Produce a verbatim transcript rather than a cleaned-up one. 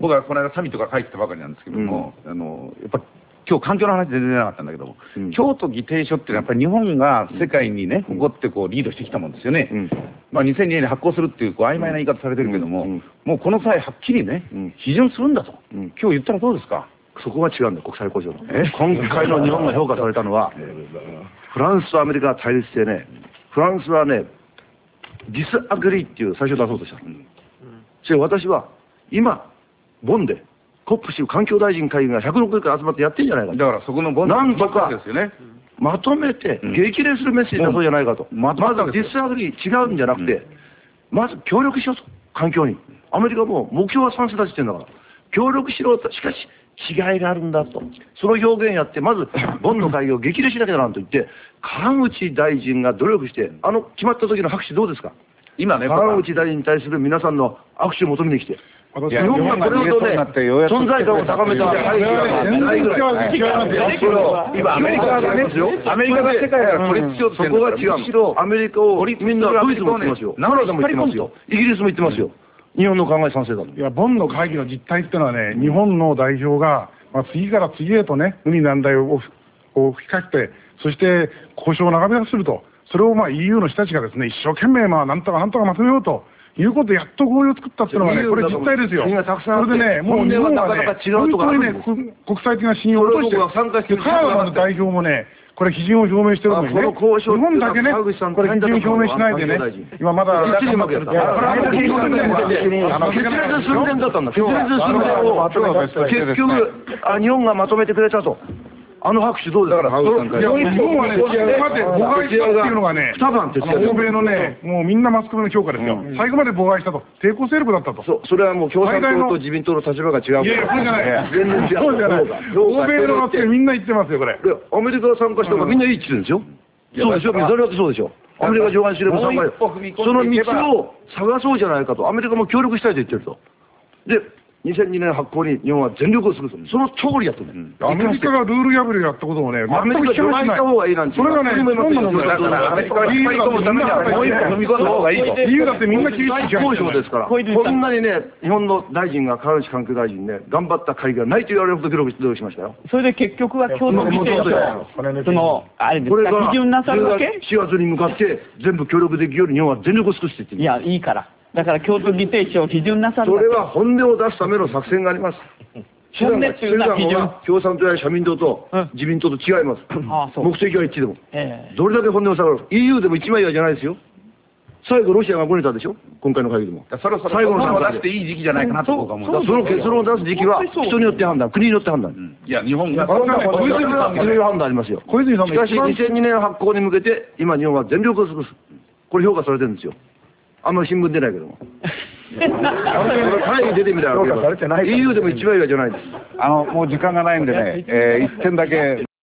僕はこの間サミットから帰ってきたばかりなんですけども、うん、あのやっぱ今日環境の話全然出なかったんだけども、うん、京都議定書っていうのはやっぱり日本が世界にね、誇ってこうリードしてきたもんですよね。うん、まあにせんにねんに発行するっていうこう曖昧な言い方されてるけども、うん、もうこの際はっきりね、うん、批准するんだと、うん、今日言ったらどうですか。 そこが違うんだ、国際交渉の。今回の日本が評価されたのは、フランスとアメリカが対立してね、フランスはね、ディスアグリーっていう最初出そうとした。うん、それ私は今、ボンで、コップ州環境大臣会議がひゃくろくから集まってやってんじゃないかと。 だからそこのボンなんとかですよね。まとめて激励するメッセージ出そうじゃないかと。まずディスアグリー違うんじゃなくて、まず協力しようと、環境に。アメリカも目標は賛成だって言ってんだから、協力しろと、しかし違いがあるんだと。その表現やって、まずボンの会議を激励しなきゃならんと言って、川口大臣が努力して、あの決まった時の拍手どうですか。今ね、川口大臣に対する皆さんの握手を求めに来て。日本がこれほどね、存在感を高めた会議がないぐらい。今、アメリカがね、アメリカが世界から孤立しようとしてるんだから、そこが違う。アメリカをみんなドイツも言ってますよ。カナダも言ってますよ。イギリスも言ってますよ。日本の考え賛成だと。 いや、ボンの会議の実態っていうのはね、日本の代表が、まあ、次から次へとね、海難題を吹きかけて、そして交渉を長引かせると。それをまあ イーユー の人たちがですね、一生懸命まあなんとかなんとかまとめようと。いうことでやっと合意を作ったっていうのがね、これ実態ですよ。それでね、もう日本はね、本当にね、国際的な信用を落としてる。カナダの代表もね、これ基準を表明してるのにね、日本だけね、これ基準表明しないでね、今まだ、決裂寸前だったんだ。決裂寸前を、結局、日本がまとめてくれたと。あの拍手どうですか。だから、日本はね、最後まで妨害したっていうのがね、欧米のね、もうみんなマスコミの評価ですよ。最後まで妨害したと、抵抗勢力だったと。 そう、それはもう共産党と自民党の立場が違う。 いやいや、そうじゃない。全然違う。そうじゃない。欧米のマスコミみんな言ってますよ、これ。 アメリカが参加したからみんないいって言ってるんですよ。そうでしょ、それだってそうでしょ。アメリカ上岸すれば参加。その道を探そうじゃないかと、アメリカも協力したいと言ってると。で、にせんにねん発行に日本は全力を尽くす。その通りやってる。 アメリカがルール破りをやったことをね、 アメリカが除外した方がいいなんて。 それがね、日本の問題だから、アメリカが引っ張り込むためにはもう一歩踏み込んだ方がいいと。イーユーだってみんな厳しい交渉ですから。こんなにね、日本の大臣が、川内環境大臣ね、頑張った会議がないと言われるほど努力しましたよ。 それで結局は共同議定書、その、あれですか、基準なさるわけ？ しがつに向かって全部協力できるように日本は全力を尽くしていってる。 いや、いいから。だから京都議定書を批准なさるそれは本音を出すための作戦があります。 本音っていうのは基準。 共産党や社民党と自民党と違います。目的は一致でも。どれだけ本音を下がるか。イーユー でも一枚岩じゃないですよ。最後ロシアがごねたでしょ、今回の会議でも。 そろそろ最後の出していい時期じゃないかなと僕は思う。 その結論を出す時期は人によって判断、国によって判断。 いや、日本が。 小泉さんいろいろ判断ありますよ。しかしにせんにねん発行に向けて今日本は全力を尽くす。これ評価されてるんですよ。あんまり新聞出ないけども。会議出てみたら、イーユー でも一枚岩じゃないです。 あの、もう時間がないんでね、えー、一点だけ。